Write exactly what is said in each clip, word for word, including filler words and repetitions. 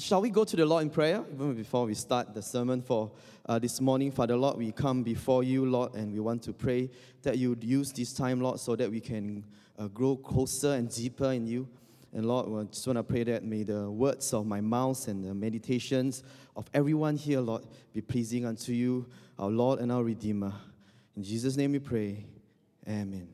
shall we go to the Lord in prayer? Even before we start the sermon for uh, this morning, Father Lord, we come before you, Lord, and we want to pray that you would use this time, Lord, so that we can uh, grow closer and deeper in you. And Lord, I just want to pray that may the words of my mouth and the meditations of everyone here, Lord, be pleasing unto you, our Lord and our Redeemer. In Jesus' name we pray. Amen.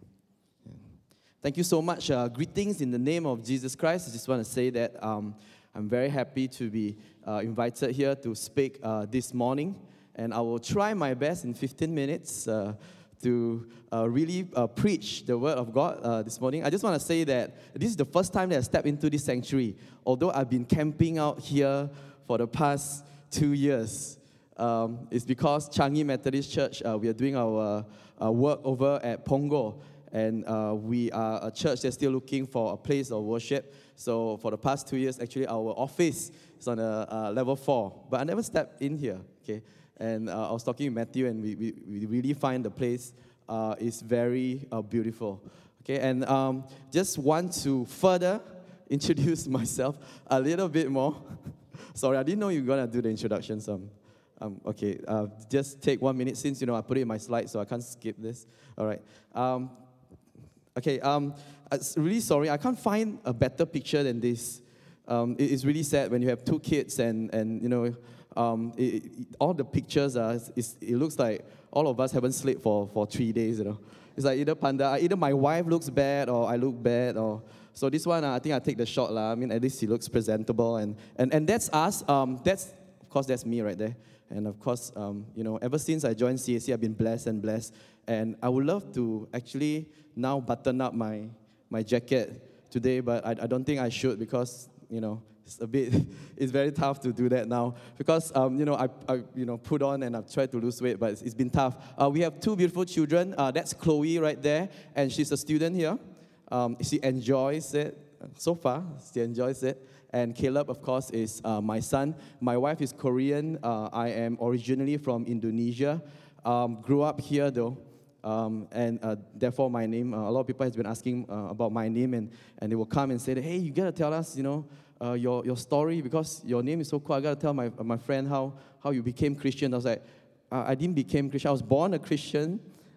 Thank you so much. Uh, greetings in the name of Jesus Christ. I just want to say that um, I'm very happy to be uh, invited here to speak uh, this morning. And I will try my best in fifteen minutes uh, to uh, really uh, preach the Word of God uh, this morning. I just want to say that this is the first time that I stepped into this sanctuary. Although I've been camping out here for the past two years. Um, it's because Changi Methodist Church, uh, we are doing our uh, work over at Punggol. And uh, we are a church that's still looking for a place of worship. So for the past two years, actually, our office is on a, uh, level four. But I never stepped in here, okay? And uh, I was talking with Matthew, and we, we, we really find the place uh, is very uh, beautiful. Okay, and um, just want to further introduce myself a little bit more. Sorry, I didn't know you were going to do the introduction. So um, okay, uh, just take one minute since, you know, I put it in my slide, so I can't skip this. All right. Um, Okay, um, I'm really sorry. I can't find a better picture than this. Um, it, it's really sad when you have two kids and, and you know, um, it, it, all the pictures, are, it's, it looks like all of us haven't slept for, for three days, you know. It's like either panda, either my wife looks bad or I look bad. Or So this one, uh, I think I take the shot. La. I mean, at least he looks presentable. And, and, and that's us. Um, that's, of course, that's me right there. And of course, um, you know, ever since I joined C A C, I've been blessed and blessed. And I would love to actually now button up my, my jacket today, but I, I don't think I should because, you know, it's a bit, it's very tough to do that now because, um, you know, I, I, you know, put on and I've tried to lose weight, but it's, it's been tough. Uh, we have two beautiful children. Uh, that's Chloe right there, and she's a student here. Um, she enjoys it so far. She enjoys it. And Caleb, of course, is uh, my son. My wife is Korean. Uh, I am originally from Indonesia. Um, grew up here, though. Um, and uh, therefore, my name, uh, a lot of people have been asking uh, about my name, and, and they will come and say, that, hey, you got to tell us, you know, uh, your, your story, because your name is so cool. I got to tell my, my friend how, how you became Christian. I was like, uh, I didn't become Christian. I was born a Christian.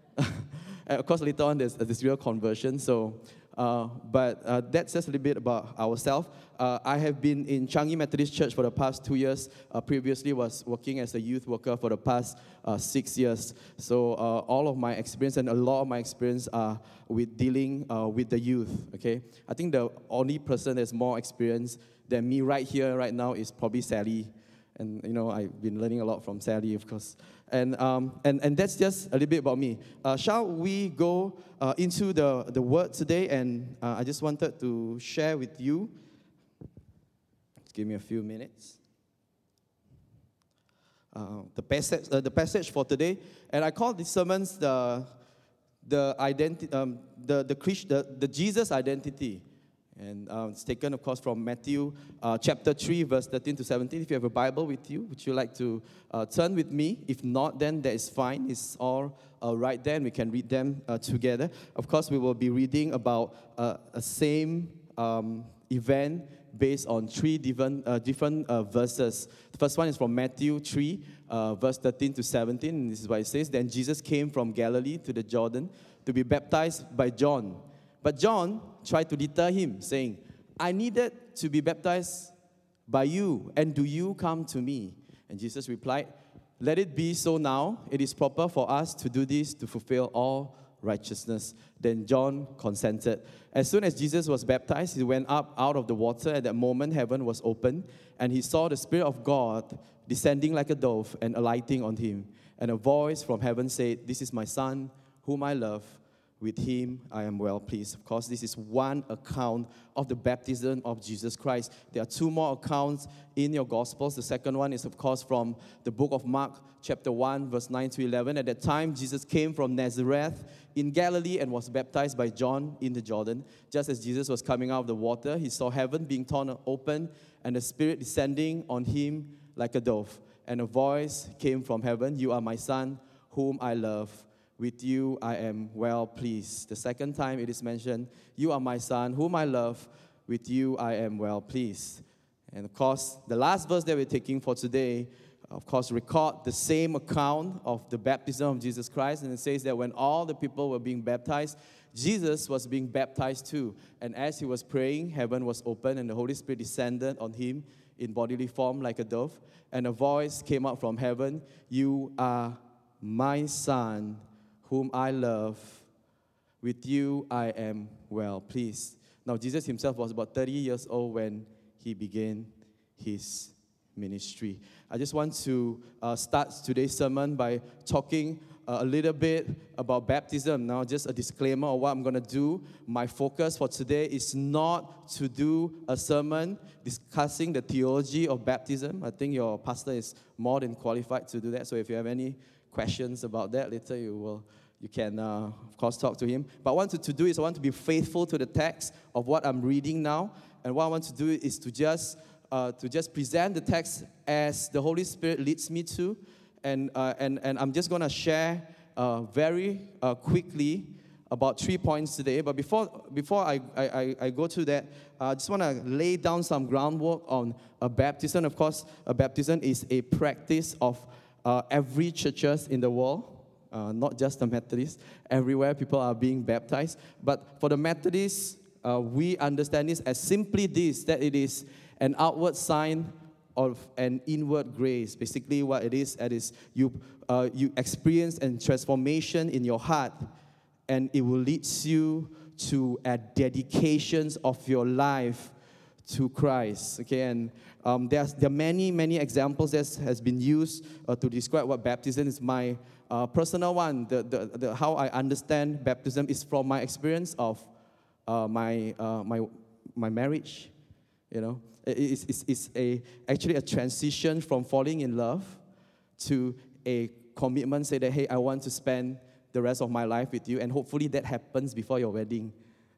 And of course, later on, there's this real conversion. So, uh, but uh, that's just a little bit about ourselves. Uh, I have been in Changi Methodist Church for the past two years. Uh, previously, was working as a youth worker for the past uh, six years. So, uh, all of my experience and a lot of my experience are with dealing uh, with the youth. Okay, I think the only person that's more experienced than me right here, right now, is probably Sally. And, you know, I've been learning a lot from Sally, of course. And um, and, and that's just a little bit about me. Uh, shall we go uh, into the, the Word today? And uh, I just wanted to share with you. Just give me a few minutes. Uh, the passage, uh, the passage for today. And I call these sermons the the identi- um, the, the, Christ, the the Jesus identity. And uh, it's taken, of course, from Matthew uh, chapter three, verse thirteen to seventeen. If you have a Bible with you, would you like to uh, turn with me? If not, then that is fine. It's all uh, right there, and we can read them uh, together. Of course, we will be reading about uh, a same um, event based on three different, uh, different uh, verses. The first one is from Matthew three, uh, verse thirteen to seventeen. And this is what it says. Then Jesus came from Galilee to the Jordan to be baptized by John. But John tried to deter him, saying, I needed to be baptized by you, and do you come to me? And Jesus replied, let it be so now. It is proper for us to do this to fulfill all righteousness. Then John consented. As soon as Jesus was baptized, he went up out of the water. At that moment, heaven was opened, and he saw the Spirit of God descending like a dove and alighting on him. And a voice from heaven said, this is my Son, whom I love. With him I am well pleased. Of course, this is one account of the baptism of Jesus Christ. There are two more accounts in your Gospels. The second one is, of course, from the book of Mark, chapter one, verse nine to eleven. At that time, Jesus came from Nazareth in Galilee and was baptized by John in the Jordan. Just as Jesus was coming out of the water, he saw heaven being torn open and the Spirit descending on him like a dove. And a voice came from heaven, you are my Son, whom I love. With you I am well pleased. The second time it is mentioned, you are my Son, whom I love. With you I am well pleased. And of course, the last verse that we're taking for today, of course, record the same account of the baptism of Jesus Christ. And it says that when all the people were being baptized, Jesus was being baptized too. And as he was praying, heaven was opened and the Holy Spirit descended on him in bodily form like a dove. And a voice came out from heaven, "You are my Son, whom I love. With you I am well pleased." Now, Jesus himself was about thirty years old when he began his ministry. I just want to uh, start today's sermon by talking uh, a little bit about baptism. Now, just a disclaimer of what I'm going to do. My focus for today is not to do a sermon discussing the theology of baptism. I think your pastor is more than qualified to do that. So if you have any questions about that, later you will you can, uh, of course, talk to him. But what I want to do is I want to be faithful to the text of what I'm reading now. And what I want to do is to just uh, to just present the text as the Holy Spirit leads me to. And, uh, and, and I'm just going to share uh, very uh, quickly about three points today. But before, before I, I, I go to that, I just want to lay down some groundwork on a baptism. Of course, a baptism is a practice of uh, every churches in the world. Uh, not just the Methodists. Everywhere people are being baptized. But for the Methodists, uh, we understand this as simply this, that it is an outward sign of an inward grace. Basically what it is, it is you, uh, you experience a transformation in your heart, and it will lead you to a dedication of your life to Christ. Okay, and um, there's, there are many, many examples that has been used uh, to describe what baptism is. My uh, personal one, the, the, the, how I understand baptism is from my experience of uh, my, uh, my, my marriage. You know, it's, it's, it's a, actually a transition from falling in love to a commitment, say that, hey, I want to spend the rest of my life with you, and hopefully that happens before your wedding.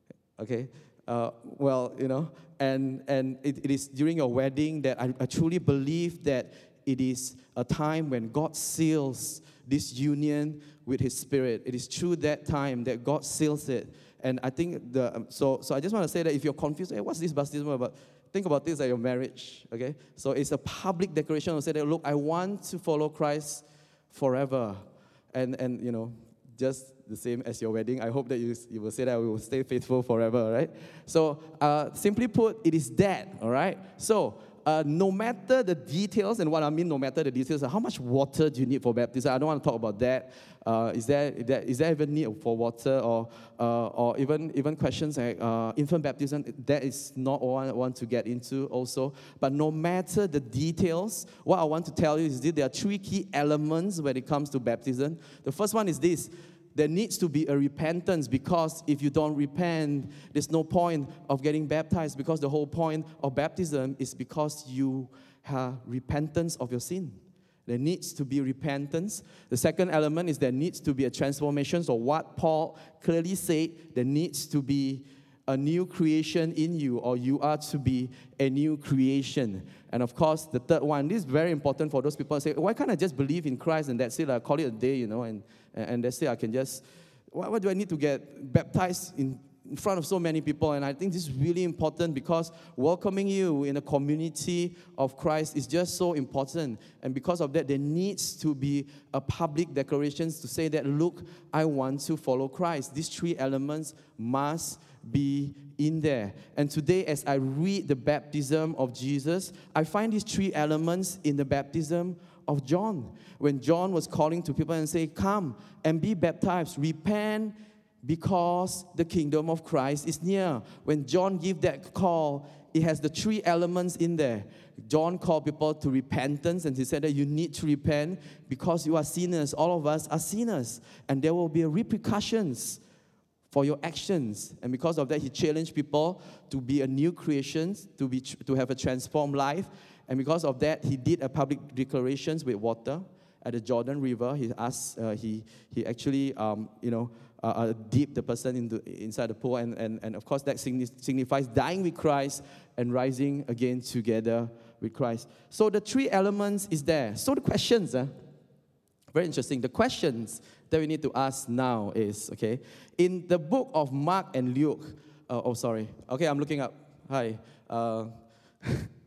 Okay, uh, well, you know, and and it, it is during your wedding that I, I truly believe that it is a time when God seals this union with His Spirit. It is through that time that God seals it. And I think the um, so so I just want to say that if you're confused, hey, what's this baptism about? Think about this at your marriage. Okay, so it's a public declaration to say that, look, I want to follow Christ forever, and and you know, just the same as your wedding. I hope that you, you will say that we will stay faithful forever, right? So, uh, simply put, it is that, all right? So, uh, no matter the details, and what I mean no matter the details, how much water do you need for baptism? I don't want to talk about that. Uh, is there, is there, is there even need for water, or uh, or even, even questions like uh, infant baptism? That is not what I want to get into also. But no matter the details, what I want to tell you is that there are three key elements when it comes to baptism. The first one is this: there needs to be a repentance, because if you don't repent, there's no point of getting baptized, because the whole point of baptism is because you have repentance of your sin. There needs to be repentance. The second element is there needs to be a transformation. So what Paul clearly said, there needs to be a new creation in you, or you are to be a new creation. And of course, the third one, this is very important for those people who say, why can't I just believe in Christ and that's it, I call it a day, you know, and, and that's it, I can just, why, why do I need to get baptized in, in front of so many people? And I think this is really important, because welcoming you in a community of Christ is just so important. And because of that, there needs to be a public declaration to say that, look, I want to follow Christ. These three elements must be in there. And today, as I read the baptism of Jesus, I find these three elements in the baptism of John. When John was calling to people and say, come and be baptized, repent, because the kingdom of Christ is near. When John gave that call, it has the three elements in there. John called people to repentance, and he said that you need to repent because you are sinners. All of us are sinners, and there will be repercussions for your actions. And because of that, he challenged people to be a new creation, to be to have a transformed life. And because of that, he did a public declarations with water at the Jordan River. He asked, uh, he he actually, um, you know, uh, uh, dipped the person into inside the pool, and and and of course that signifies dying with Christ and rising again together with Christ. So the three elements is there. So the questions, uh, very interesting. The questions that we need to ask now is, okay, in the book of Mark and Luke, uh, oh, sorry. Okay, I'm looking up. Hi. Uh,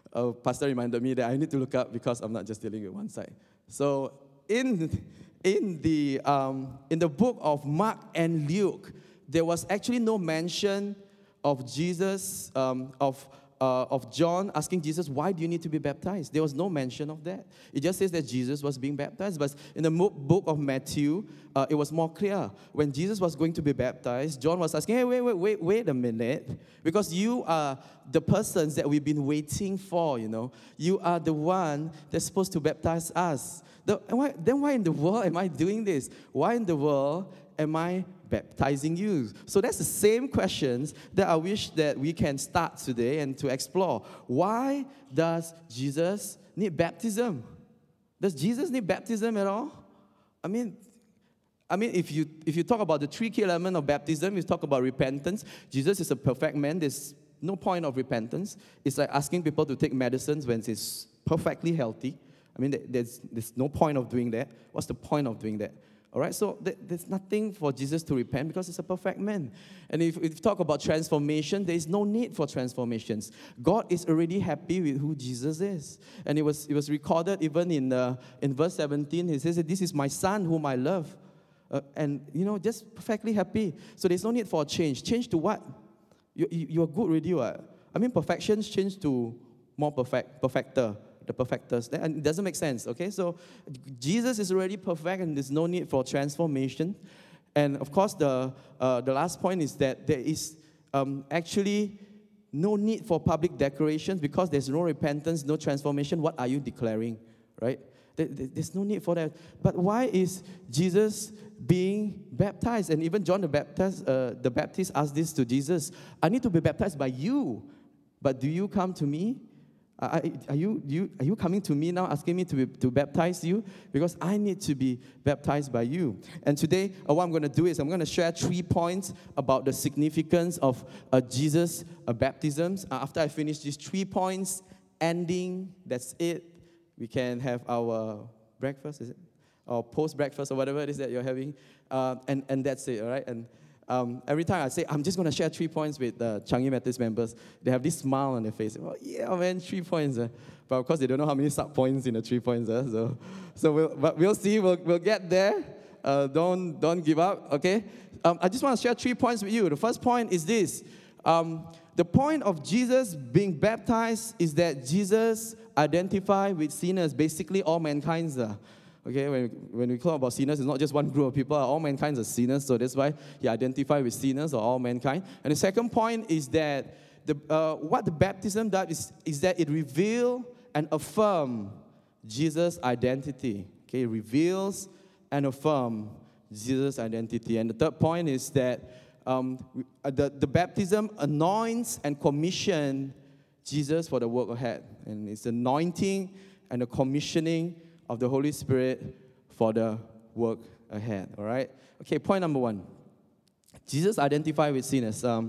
uh, pastor reminded me that I need to look up because I'm not just dealing with one side. So in, in, the, um, in the book of Mark and Luke, there was actually no mention of Jesus, um, of Uh, of John asking Jesus, why do you need to be baptized? There was no mention of that. It just says that Jesus was being baptized. But in the mo- book of Matthew, uh, it was more clear. When Jesus was going to be baptized, John was asking, hey, wait, wait, wait, wait a minute. Because you are the persons that we've been waiting for, you know. You are the one that's supposed to baptize us. The, why, then why in the world am I doing this? Why in the world am I baptizing you? So that's the same questions that I wish that we can start today and to explore. Why does Jesus need baptism? Does Jesus need baptism at all? I mean, I mean, if you if you talk about the three key elements of baptism, you talk about repentance. Jesus is a perfect man. There's no point of repentance. It's like asking people to take medicines when it's perfectly healthy. I mean, there's there's no point of doing that. What's the point of doing that? All right, so th- there's nothing for Jesus to repent because he's a perfect man. And if, if you talk about transformation, there is no need for transformations. God is already happy with who Jesus is. And it was it was recorded even in uh, in verse seventeen. He says that this is my son whom I love. Uh, and, you know, just perfectly happy. So there's no need for a change. Change to what? You, you, you're good already, what? I mean, perfections change to more perfect, perfecter. The perfecters. And it doesn't make sense, okay? So Jesus is already perfect and there's no need for transformation. And of course, the, uh, the last point is that there is um, actually no need for public declarations because there's no repentance, no transformation. What are you declaring, right? There, there's no need for that. But why is Jesus being baptized? And even John the Baptist, uh, the Baptist asked this to Jesus, I need to be baptized by you, but do you come to me? Are, are, you, you, are you coming to me now asking me to, be, to baptize you? Because I need to be baptized by you. And today, uh, what I'm going to do is I'm going to share three points about the significance of uh, Jesus' uh, baptisms. Uh, after I finish these three points, ending, that's it. We can have our breakfast, is it? Or post-breakfast or whatever it is that you're having. Uh, and, and that's it, all right? And Um, every time I say, I'm just going to share three points with the uh, Changi Methodist members, they have this smile on their face. Oh, yeah, man, three points. Uh. But of course, they don't know how many sub-points in the three points. Uh. So, so we'll, but we'll see. We'll, we'll get there. Uh, don't, don't give up, okay? Um, I just want to share three points with you. The first point is this. Um, the point of Jesus being baptized is that Jesus identified with sinners, basically all mankind. Uh. Okay, when, when we talk about sinners, it's not just one group of people. All mankind are sinners, so that's why he identified with sinners or all mankind. And the second point is that the, uh, what the baptism does is, is that it reveals and affirms Jesus' identity. Okay, it reveals and affirms Jesus' identity. And the third point is that um, the, the baptism anoints and commissions Jesus for the work ahead. And it's anointing and the commissioning of the Holy Spirit for the work ahead, all right? Okay, point number one. Jesus identified with sinners. Um,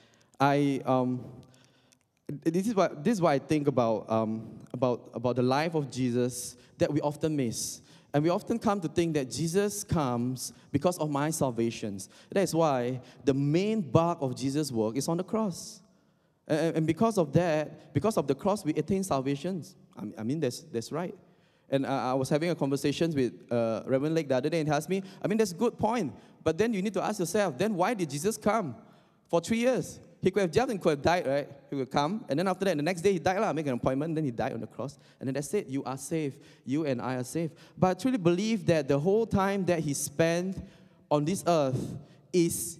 I, um, this, is what, this is what I think about, um, about, about the life of Jesus that we often miss. And we often come to think that Jesus comes because of my salvations. That is why the main bulk of Jesus' work is on the cross. And, and because of that, because of the cross, we attain salvations. I mean, that's, that's right. And uh, I was having a conversation with uh, Reverend Lake the other day, and he asked me, I mean, that's a good point. But then you need to ask yourself, then why did Jesus come for three years? He could have jumped and could have died, right? He would come, and then after that, the next day he died, lah, make an appointment, and then he died on the cross. And then that's it. You are saved. You and I are saved. But I truly believe that the whole time that he spent on this earth is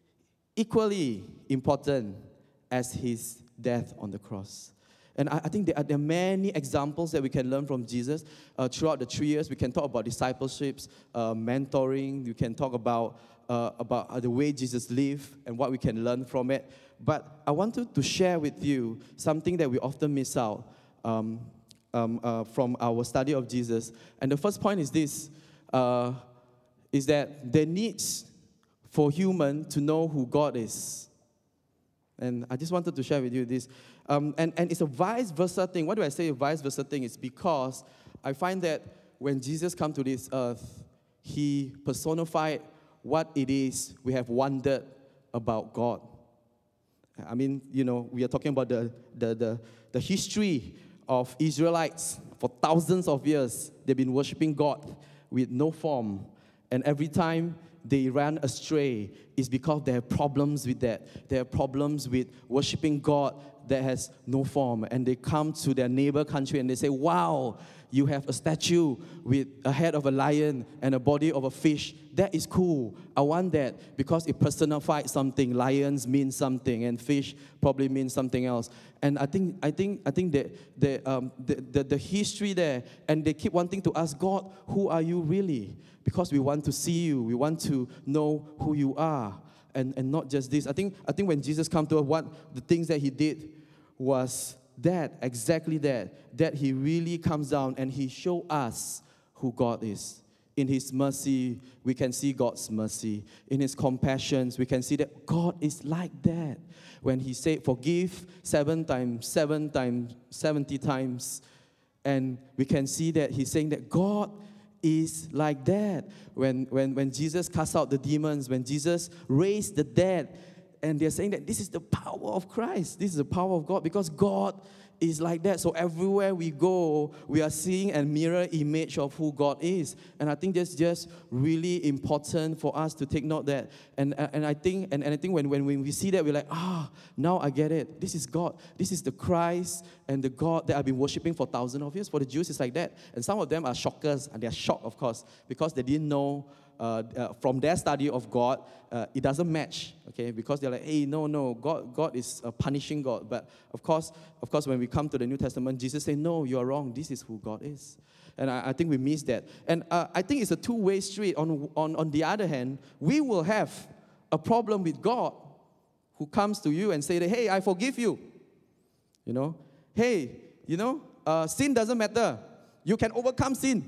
equally important as his death on the cross. And I, I think there are, there are many examples that we can learn from Jesus uh, throughout the three years. We can talk about discipleships, uh, mentoring. We can talk about, uh, about the way Jesus lived and what we can learn from it. But I wanted to share with you something that we often miss out um, um, uh, from our study of Jesus. And the first point is this, uh, is that there needs for human to know who God is. And I just wanted to share with you this. Um, and, and it's a vice versa thing. Why do I say a vice versa thing? It's because I find that when Jesus came to this earth, he personified what it is we have wondered about God. I mean, you know, we are talking about the, the, the, the history of Israelites. For thousands of years, they've been worshiping God with no form. And every time they ran astray, it's because they have problems with that. They have problems with worshiping God that has no form. And they come to their neighbor country and they say, wow, you have a statue with a head of a lion and a body of a fish. That is cool. I want that because it personified something. Lions mean something, and fish probably means something else. And I think, I think, I think that the, um, the, the the history there, and they keep wanting to ask God, "Who are you really?" Because we want to see you, we want to know who you are, and and not just this. I think, I think when Jesus came to us, what the things that he did was that, exactly that, that he really comes down and he shows us who God is. In his mercy, we can see God's mercy. In his compassions, we can see that God is like that. When he said, forgive seven times, seven times, seventy times, and we can see that he's saying that God is like that. When, when, when Jesus cast out the demons, when Jesus raised the dead, and they're saying that this is the power of Christ. This is the power of God because God is like that. So everywhere we go, we are seeing a mirror image of who God is. And I think that's just really important for us to take note of that. And, and I think and, and I think when, when we see that, we're like, ah, now I get it. This is God. This is the Christ and the God that I've been worshiping for thousands of years. For the Jews, it's like that. And some of them are shockers, and they're shocked, of course, because they didn't know Uh, uh, from their study of God, uh, it doesn't match, okay? Because they're like, hey, no, no, God, God is a punishing God. But of course, of course, when we come to the New Testament, Jesus said, no, you're wrong. This is who God is, and I, I think we miss that. And uh, I think it's a two-way street. On on on the other hand, we will have a problem with God, who comes to you and say that, hey, I forgive you. You know, hey, you know, uh, sin doesn't matter. You can overcome sin.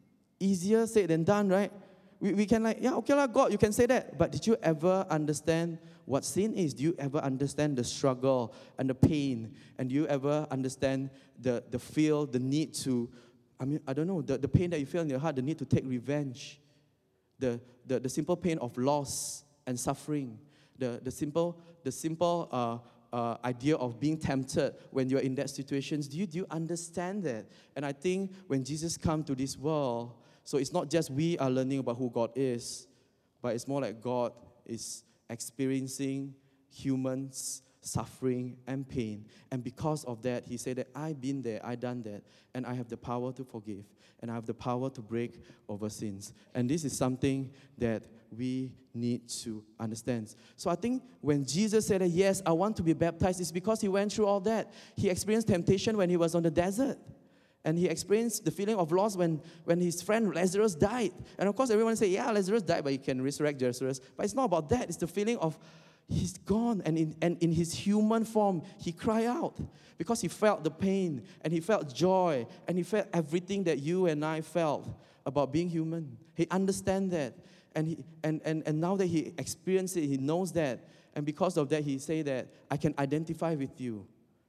Easier said than done, right? We, we can like, yeah, okay, lah, God, you can say that. But did you ever understand what sin is? Do you ever understand the struggle and the pain? And do you ever understand the, the feel, the need to, I mean, I don't know, the, the pain that you feel in your heart, the need to take revenge, the, the, the simple pain of loss and suffering, the, the simple, the simple uh, uh, idea of being tempted when you're in that situation. Do you, do you understand that? And I think when Jesus comes to this world, so it's not just we are learning about who God is, but it's more like God is experiencing humans' suffering and pain. And because of that, he said that I've been there, I've done that, and I have the power to forgive, and I have the power to break over sins. And this is something that we need to understand. So I think when Jesus said that, yes, I want to be baptized, it's because he went through all that. He experienced temptation when he was on the desert. And he experienced the feeling of loss when, when his friend Lazarus died. And of course, everyone say, yeah, Lazarus died, but he can resurrect Lazarus. But it's not about that. It's the feeling of he's gone. And in, and in his human form, he cried out because he felt the pain, and he felt joy, and he felt everything that you and I felt about being human. He understands that. And, he, and, and, and now that he experienced it, he knows that. And because of that, he say that, I can identify with you.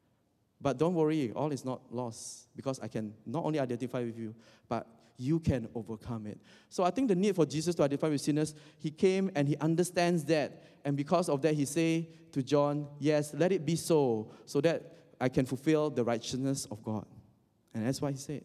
But don't worry, all is not lost, because I can not only identify with you, but you can overcome it. So I think the need for Jesus to identify with sinners, he came and he understands that. And because of that, he say to John, yes, let it be so, so that I can fulfill the righteousness of God. And that's why he said.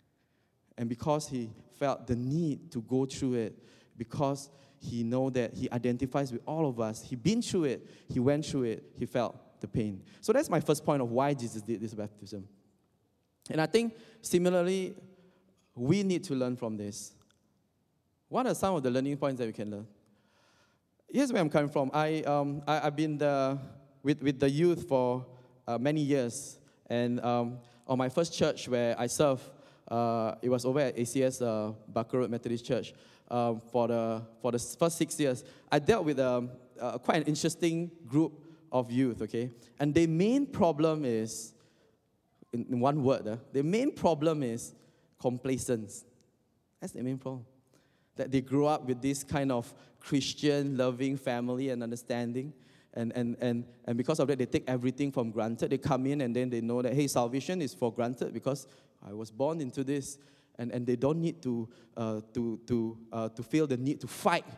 And because he felt the need to go through it, because he know that he identifies with all of us, he been through it, he went through it, he felt the pain. So that's my first point of why Jesus did this baptism. And I think similarly, we need to learn from this. What are some of the learning points that we can learn? Here's where I'm coming from. I, um, I, I've been the, with, with the youth for uh, many years. And um, on my first church where I served, uh, it was over at A C S uh, Barker Road Methodist Church. Um, for, the, for the first six years, I dealt with um, uh, quite an interesting group of youth, okay? And the main problem is, in, in one word, uh, the main problem is complacence. That's the main problem. That they grew up with this kind of Christian, loving family and understanding. And, and, and, and because of that, they take everything for granted. They come in and then they know that, hey, salvation is for granted because I was born into this. And, and they don't need to, uh, to, to, uh, to feel the need to fight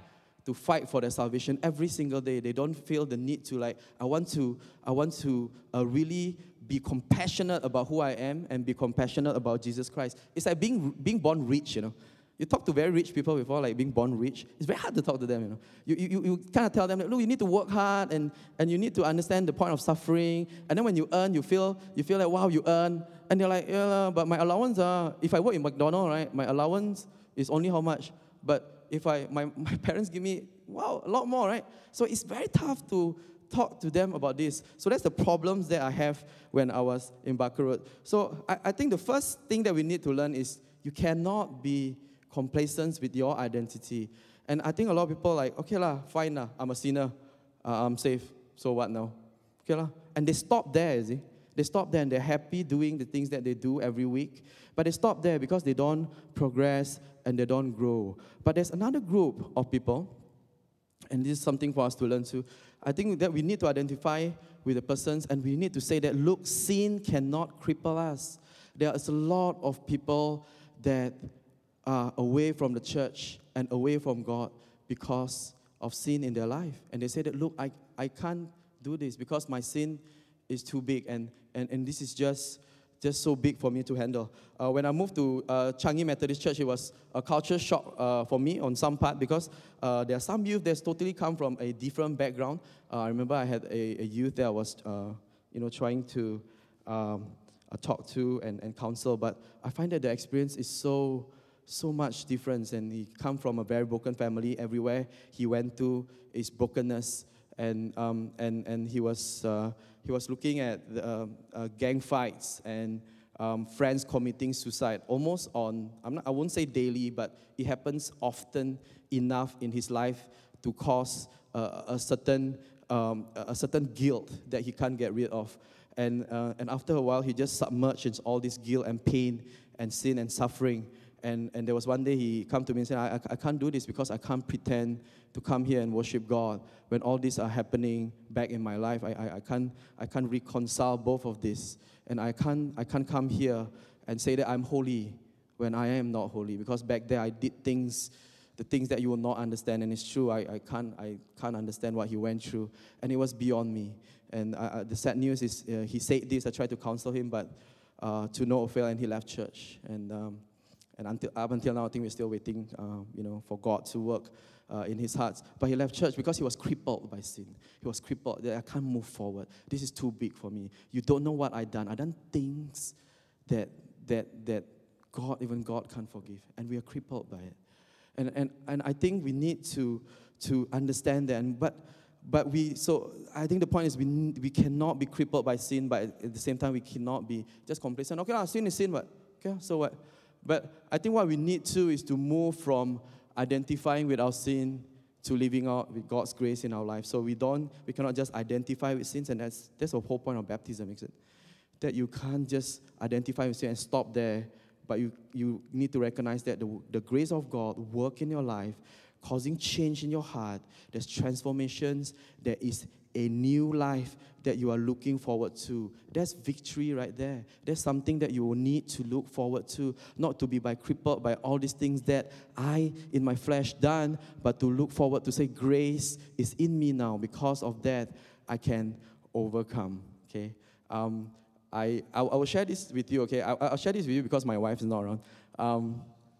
to fight for their salvation every single day. They don't feel the need to like, I want to, I want to uh, really be compassionate about who I am and be compassionate about Jesus Christ. It's like being being born rich, you know. You talk to very rich people before, like being born rich. It's very hard to talk to them, you know. You you, you kind of tell them, like, look, you need to work hard and, and you need to understand the point of suffering. And then when you earn, you feel you feel like, wow, you earn. And you're like, yeah, but my allowance, uh, if I work in McDonald's, right, my allowance is only how much? But if I my, my parents give me, wow, a lot more, right? So it's very tough to talk to them about this. So that's the problems that I have when I was in Barker Road. So I, I think the first thing that we need to learn is you cannot be complacent with your identity. And I think a lot of people are like, okay lah, fine lah, I'm a sinner, uh, I'm safe, so what now? Okay lah. And they stop there, you see. They stop there and they're happy doing the things that they do every week. But they stop there because they don't progress and they don't grow. But there's another group of people, and this is something for us to learn too. I think that we need to identify with the persons and we need to say that, look, sin cannot cripple us. There is a lot of people that are away from the church and away from God because of sin in their life. And they say that, look, I, I can't do this because my sin is too big and, and, and this is just, just so big for me to handle. Uh, when I moved to uh, Changi Methodist Church, it was a culture shock uh, for me on some part because uh, there are some youth that totally come from a different background. Uh, I remember I had a, a youth that I was uh, you know, trying to um, uh, talk to and, and counsel, but I find that the experience is so so much difference, and he come from a very broken family. Everywhere he went to is brokenness, and um, and and he was uh, he was looking at the, uh, uh, gang fights and um, friends committing suicide almost on, I'm not, I won't say daily, but it happens often enough in his life to cause uh, a certain um, a certain guilt that he can't get rid of, and uh, and after a while he just submerged in all this guilt and pain and sin and suffering. And, and there was one day he come to me and said, I, I can't do this because I can't pretend to come here and worship God when all these are happening back in my life. I, I, I can't I can't reconcile both of this. And I can't I can't come here and say that I'm holy when I am not holy, because back there I did things, the things that you will not understand. And it's true, I, I can't I can't understand what he went through. And it was beyond me. And I, I, the sad news is uh, he said this, I tried to counsel him, but uh, to no avail, and he left church. And um, And until, up until now, I think we're still waiting, uh, you know, for God to work uh, in his heart. But he left church because he was crippled by sin. He was crippled that I can't move forward. This is too big for me. You don't know what I've done. I've done things that that that God, even God, can't forgive, and we are crippled by it. And and and I think we need to to understand that. And, but but we so I think the point is we we cannot be crippled by sin, but at the same time we cannot be just complacent. Okay, lah, sin is sin, but okay, so what? But I think what we need to is to move from identifying with our sin to living out with God's grace in our life. So we don't, we cannot just identify with sins, and that's that's the whole point of baptism, isn't it? That you can't just identify with sin and stop there, but you, you need to recognize that the, the grace of God work in your life, causing change in your heart. There's transformations. There is a new life that you are looking forward to. That's victory right there. There's something that you will need to look forward to, not to be by crippled by all these things that I, in my flesh, done, but to look forward to say, grace is in me now. Because of that, I can overcome. Okay. Um, I I, I will share this with you. Okay. I, I'll share this with you because my wife is not around. Um,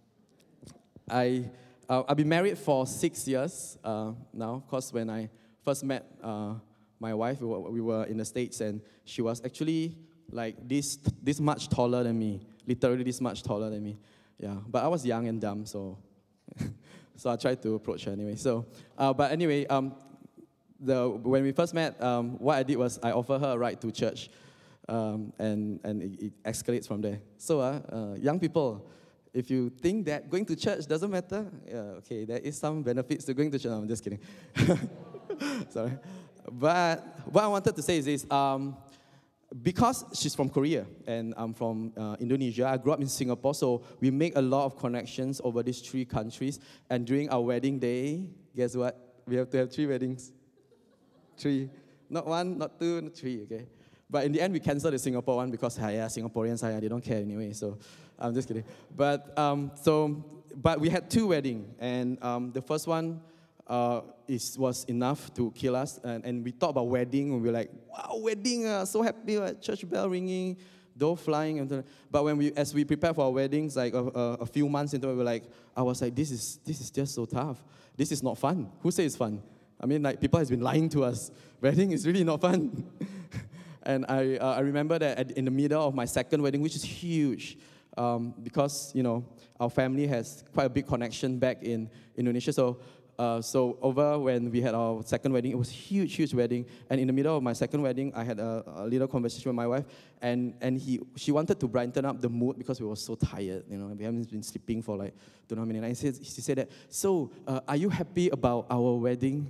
I uh, I've been married for six years uh, now. Because when I first met uh, my wife, we were, we were in the States, and she was actually like this this much taller than me, literally this much taller than me. Yeah, but I was young and dumb, so so I tried to approach her anyway. So, uh, but anyway, um, the when we first met, um, what I did was I offered her a ride to church, um, and and it, it escalates from there. So, uh, uh, young people, if you think that going to church doesn't matter, yeah, okay, there is some benefits to going to church. No, I'm just kidding. Sorry. But what I wanted to say is this. Um, because she's from Korea and I'm from uh, Indonesia, I grew up in Singapore, so we make a lot of connections over these three countries. And during our wedding day, guess what? We have to have three weddings. Three. Not one, not two, not three, okay? But in the end, we canceled the Singapore one because, ah, yeah, Singaporeans, ah, yeah, they don't care anyway, so I'm just kidding. But, um, so, but we had two weddings, and um, the first one, uh, is, was enough to kill us. And, and we thought about wedding, and we were like, wow, wedding, uh, so happy, uh, church bell ringing, dove flying. And but when we, as we prepare for our weddings, like a, a, a few months into it, we were like, I was like, this is this is just so tough. This is not fun. Who says it's fun? I mean, like, people has been lying to us. Wedding is really not fun. And I uh, I remember that at, in the middle of my second wedding, which is huge, um, because, you know, our family has quite a big connection back in Indonesia. So, uh, so over when we had our second wedding, it was a huge, huge wedding. And in the middle of my second wedding, I had a, a little conversation with my wife, and and he she wanted to brighten up the mood because we were so tired. You know, we haven't been sleeping for like don't know how many nights. She said, she said that. So, uh, are you happy about our wedding?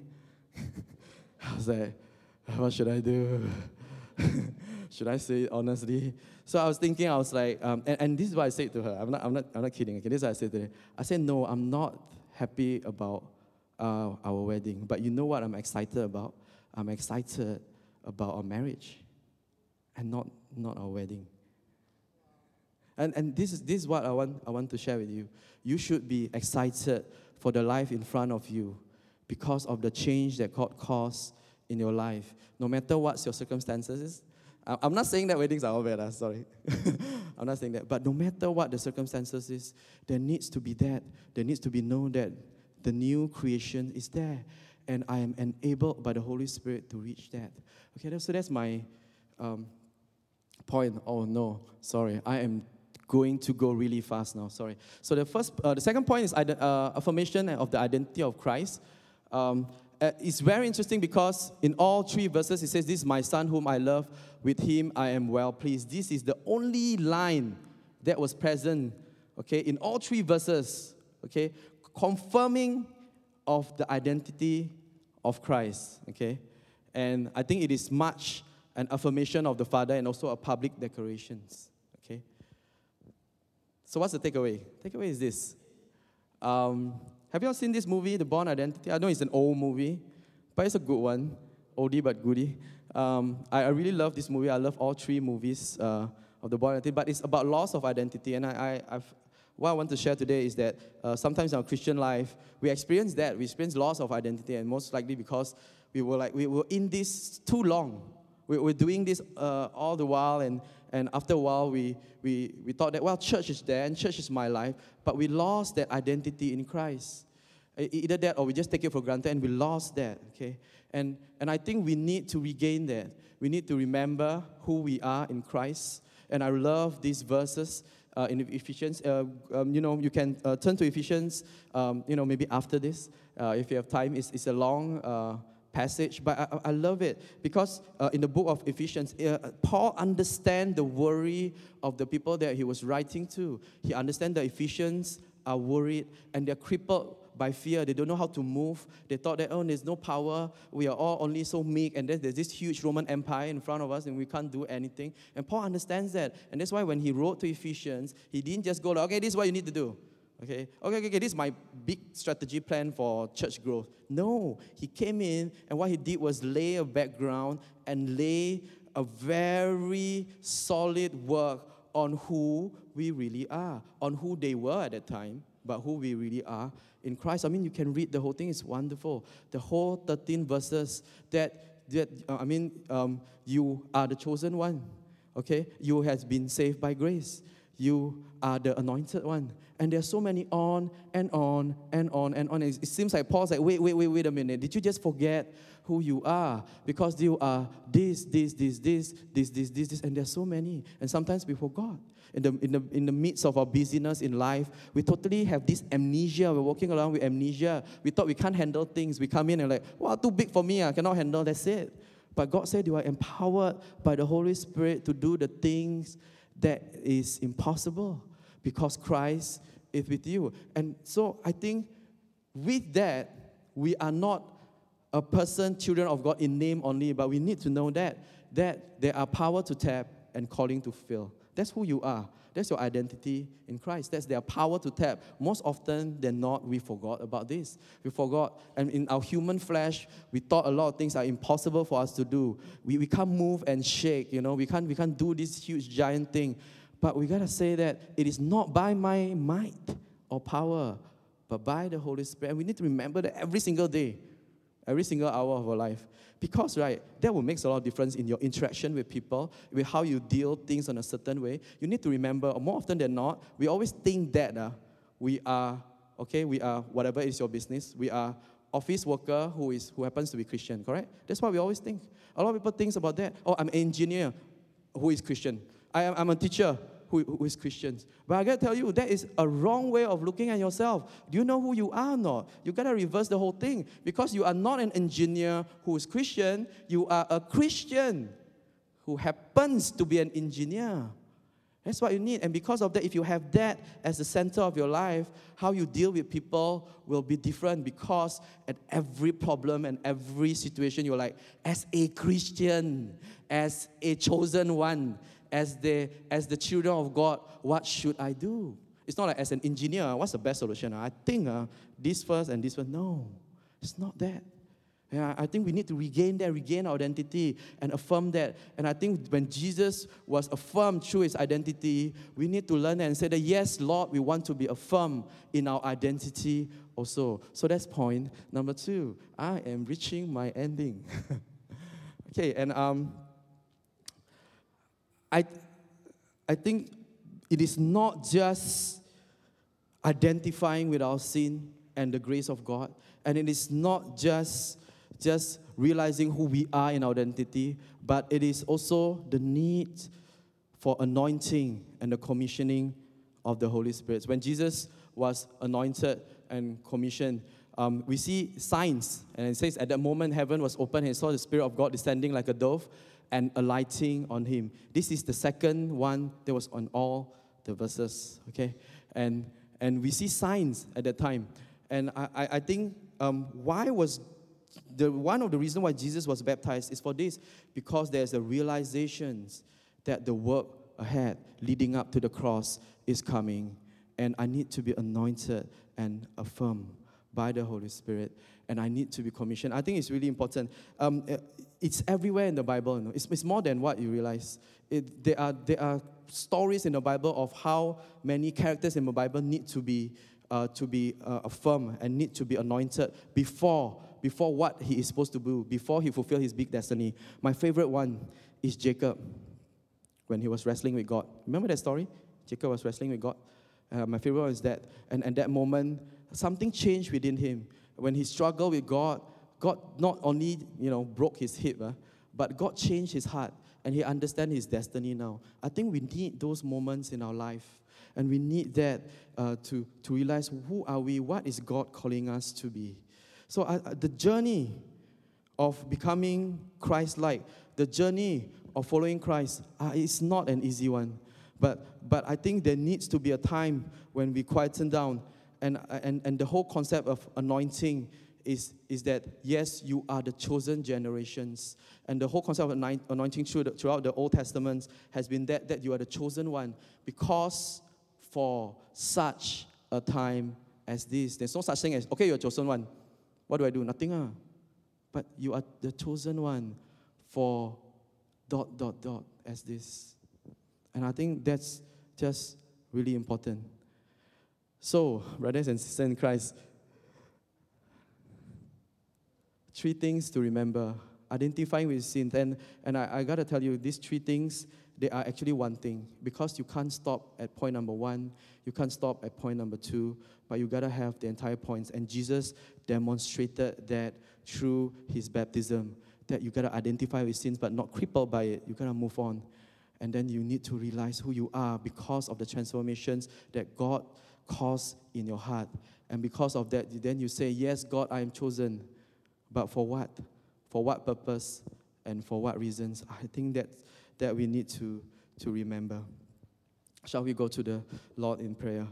I was like, what should I do? Should I say it honestly? So I was thinking, I was like, um, and, and this is what I said to her. I'm not, I'm not, I'm not kidding. Okay, this is what I said to her. I said, no, I'm not happy about uh, our wedding. But you know what I'm excited about? I'm excited about our marriage, and not not our wedding. And and this is this is what I want I want to share with you. You should be excited for the life in front of you, because of the change that God caused in your life. No matter what your circumstances, I'm not saying that weddings are all bad, sorry. I'm not saying that. But no matter what the circumstances is, there needs to be that. There needs to be known that the new creation is there. And I am enabled by the Holy Spirit to reach that. Okay, so that's my um, point. Oh, no, sorry. I am going to go really fast now, sorry. So the first, uh, the second point is uh, affirmation of the identity of Christ. Um, Uh, it's very interesting because in all three verses, it says, this is my son whom I love, with him I am well pleased. This is the only line that was present, okay, in all three verses, okay, confirming of the identity of Christ, okay. And I think it is much an affirmation of the Father and also a public declaration, okay. So what's the takeaway? Takeaway is this. Um... Have you all seen this movie, The Bourne Identity? I know it's an old movie, but it's a good one. Oldie but goodie. Um, I, I really love this movie. I love all three movies uh, of The Bourne Identity, but it's about loss of identity. And I, I, I've, what I want to share today is that uh, sometimes in our Christian life, we experience that. We experience loss of identity, and most likely because we were like we were in this too long. We were doing this uh, all the while, and And after a while, we, we, we thought that, well, church is there, and church is my life, but we lost that identity in Christ. Either that, or we just take it for granted, and we lost that, okay? And, and I think we need to regain that. We need to remember who we are in Christ. And I love these verses uh, in Ephesians. Uh, um, you know, you can uh, turn to Ephesians, um, you know, maybe after this, uh, if you have time. It's, it's a long uh passage, but I, I love it because uh, in the book of Ephesians, uh, Paul understands the worry of the people that he was writing to. He understands the Ephesians are worried and they're crippled by fear. They don't know how to move. They thought that, oh, there's no power. We are all only so meek, and then there's this huge Roman Empire in front of us, and we can't do anything. And Paul understands that, and that's why when he wrote to Ephesians, he didn't just go, like, okay, this is what you need to do. Okay, okay, okay, okay, this is my big strategy plan for church growth. No, he came in, and what he did was lay a background and lay a very solid work on who we really are, on who they were at that time, but who we really are in Christ. I mean, you can read the whole thing, it's wonderful. The whole thirteen verses that, that uh, I mean, um, you are the chosen one, okay? You have been saved by grace. You are the anointed one. And there's so many on and on and on and on. It seems like Paul's like, wait, wait, wait, wait a minute. Did you just forget who you are? Because you are this, this, this, this, this, this, this, this, and there's so many. And sometimes we forgot. In the, in the, in the midst of our busyness in life, we totally have this amnesia. We're walking around with amnesia. We thought we can't handle things. We come in and like, wow, too big for me. I cannot handle. That's it. But God said you are empowered by the Holy Spirit to do the things that is impossible because Christ is with you. And so I think with that, we are not a person, children of God in name only, but we need to know that, that there are power to tap and calling to fill. That's who you are. That's your identity in Christ. That's their power to tap. Most often than not, we forgot about this. We forgot. And in our human flesh, we thought a lot of things are impossible for us to do. We, we can't move and shake, you know. We can't, we can't do this huge giant thing. But we got to say that it is not by my might or power, but but by the Holy Spirit. And we need to remember that every single day, every single hour of our life. Because, right, that will make a lot of difference in your interaction with people, with how you deal things in a certain way. You need to remember, more often than not, we always think that uh, we are, okay, we are, whatever is your business, we are office worker who is who happens to be Christian, correct? That's what we always think. A lot of people think about that. Oh, I'm an engineer who is Christian. I am, I'm a teacher who, who is Christian. But I got to tell you, that is a wrong way of looking at yourself. Do you know who you are or not? You got to reverse the whole thing. Because you are not an engineer who is Christian. You are a Christian who happens to be an engineer. That's what you need. And because of that, if you have that as the center of your life, how you deal with people will be different, because at every problem and every situation, you're like, as a Christian, as a chosen one, as the, as the children of God, what should I do? It's not like as an engineer, what's the best solution? I think uh, this first and this first. No, it's not that. Yeah, I think we need to regain that, regain our identity and affirm that. And I think when Jesus was affirmed through his identity, we need to learn and say that, yes, Lord, we want to be affirmed in our identity also. So that's point number two. I am reaching my ending. Okay, and um, I, I think it is not just identifying with our sin and the grace of God, and it is not just just realizing who we are in our identity, but it is also the need for anointing and the commissioning of the Holy Spirit. When Jesus was anointed and commissioned, um, we see signs, and it says at that moment heaven was open and he saw the Spirit of God descending like a dove and alighting on him. This is the second one that was on all the verses, okay? And and we see signs at that time. And I, I, I think um, why was The, one of the reasons why Jesus was baptized is for this, because there's a realization that the work ahead leading up to the cross is coming, and I need to be anointed and affirmed by the Holy Spirit, and I need to be commissioned. I think it's really important. Um, it's everywhere in the Bible. You know? it's, it's more than what you realize. It, there are there are stories in the Bible of how many characters in the Bible need to be uh, to be uh, affirmed and need to be anointed before. Before what he is supposed to do, before he fulfilled his big destiny. My favorite one is Jacob, when he was wrestling with God. Remember that story? Jacob was wrestling with God. Uh, my favorite one is that. And at that moment, something changed within him. When he struggled with God, God not only, you know, broke his hip, uh, but God changed his heart, and he understands his destiny now. I think we need those moments in our life. And we need that uh, to, to realize, who are we? What is God calling us to be? So uh, the journey of becoming Christ-like, the journey of following Christ, uh, is not an easy one. But but I think there needs to be a time when we quieten down. And and, and the whole concept of anointing is, is that, yes, you are the chosen generations. And the whole concept of anointing through the, throughout the Old Testament has been that, that you are the chosen one, because for such a time as this. There's no such thing as, okay, you're a chosen one. What do I do? Nothing. Ah. But you are the chosen one for dot, dot, dot as this. And I think that's just really important. So, brothers and sisters in Christ, three things to remember. Identifying with sin. And, and I, I got to tell you, these three things, they are actually one thing. Because you can't stop at point number one. You can't stop at point number two. But you got to have the entire points. And Jesus demonstrated that through his baptism. That you got to identify with sins, but not crippled by it. You got to move on. And then you need to realize who you are because of the transformations that God caused in your heart. And because of that, then you say, yes, God, I am chosen. But for what? For what purpose? And for what reasons? I think that, that we need to, to remember. Shall we go to the Lord in prayer?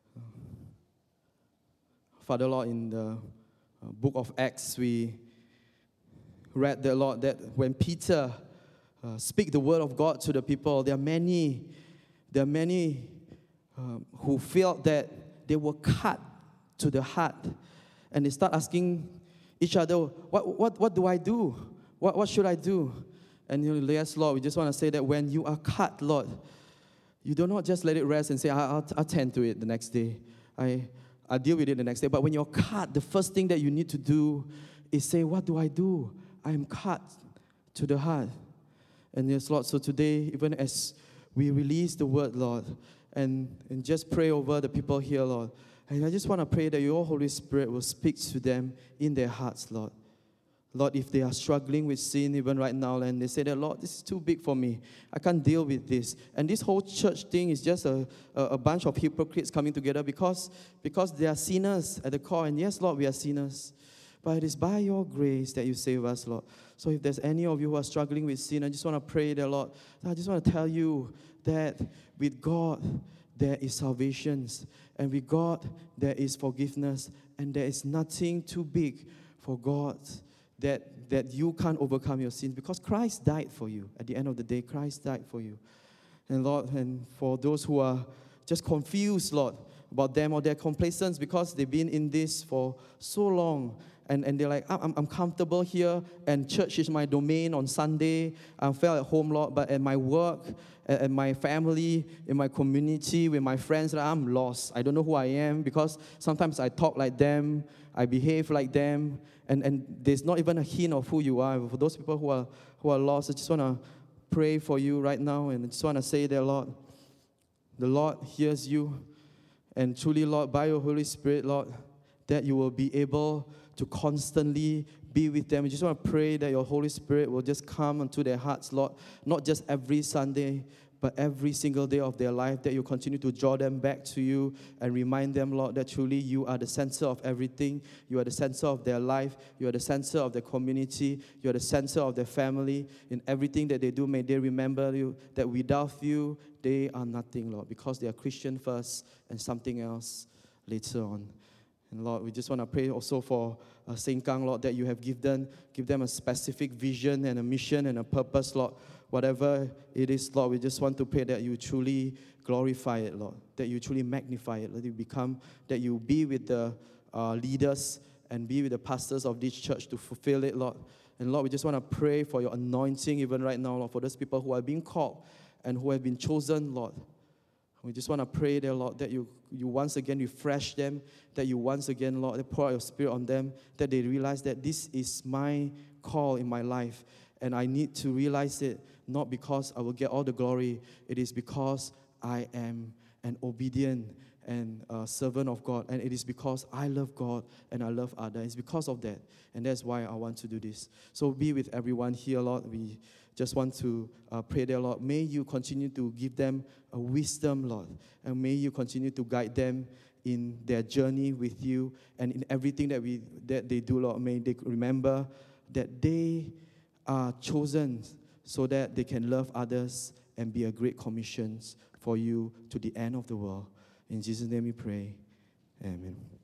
Father, Lord, in the book of Acts, we read the Lord that when Peter uh, speak the word of God to the people, there are many, there are many um, who felt that they were cut to the heart, and they start asking each other, what, what, what do I do? What, what should I do? And you know, yes, Lord, we just want to say that when you are cut, Lord, you do not just let it rest and say, I'll, I'll, I'll tend to it the next day. I, I'll deal with it the next day. But when you're cut, the first thing that you need to do is say, what do I do? I am cut to the heart. And yes, Lord, so today, even as we release the word, Lord, and, and just pray over the people here, Lord, and I just want to pray that your Holy Spirit will speak to them in their hearts, Lord. Lord, if they are struggling with sin even right now, and they say that, Lord, this is too big for me. I can't deal with this. And this whole church thing is just a, a, a bunch of hypocrites coming together because, because they are sinners at the core. And yes, Lord, we are sinners. But it is by your grace that you save us, Lord. So if there's any of you who are struggling with sin, I just want to pray that, Lord, I just want to tell you that with God, there is salvation. And with God, there is forgiveness. And there is nothing too big for God that, that you can't overcome your sins. Because Christ died for you. At the end of the day, Christ died for you. And Lord, and for those who are just confused, Lord, about them or their complacence because they've been in this for so long, and, and they're like, I'm, I'm comfortable here, and church is my domain on Sunday. I felt at home, Lord, but at my work, at, at my family, in my community, with my friends, like, I'm lost. I don't know who I am because sometimes I talk like them, I behave like them, and, and there's not even a hint of who you are. For those people who are who are lost, I just want to pray for you right now, and I just want to say that, Lord, the Lord hears you, and truly, Lord, by your Holy Spirit, Lord, that you will be able to constantly be with them. I just want to pray that your Holy Spirit will just come into their hearts, Lord, not just every Sunday, but every single day of their life, that you continue to draw them back to you and remind them, Lord, that truly you are the center of everything. You are the center of their life. You are the center of their community. You are the center of their family. In everything that they do, may they remember you, that without you, they are nothing, Lord, because they are Christian first and something else later on. And Lord, we just want to pray also for uh, Sengkang, Lord, that you have given give them a specific vision and a mission and a purpose, Lord. Whatever it is, Lord, we just want to pray that you truly glorify it, Lord, that you truly magnify it, that you become, that you be with the uh, leaders and be with the pastors of this church to fulfill it, Lord. And Lord, we just want to pray for your anointing even right now, Lord, for those people who are being called and who have been chosen, Lord. We just want to pray there, Lord, that you, you once again refresh them, that you once again, Lord, pour out your Spirit on them, that they realize that this is my call in my life, and I need to realize it, not because I will get all the glory. It is because I am an obedient and a servant of God, and it is because I love God and I love others. It's because of that, and that's why I want to do this. So be with everyone here, Lord. We just want to uh, pray there, Lord. May you continue to give them a wisdom, Lord, and may you continue to guide them in their journey with you, and in everything that we that they do, Lord. May they remember that they are chosen so that they can love others and be a great commission for you to the end of the world. In Jesus' name we pray. Amen.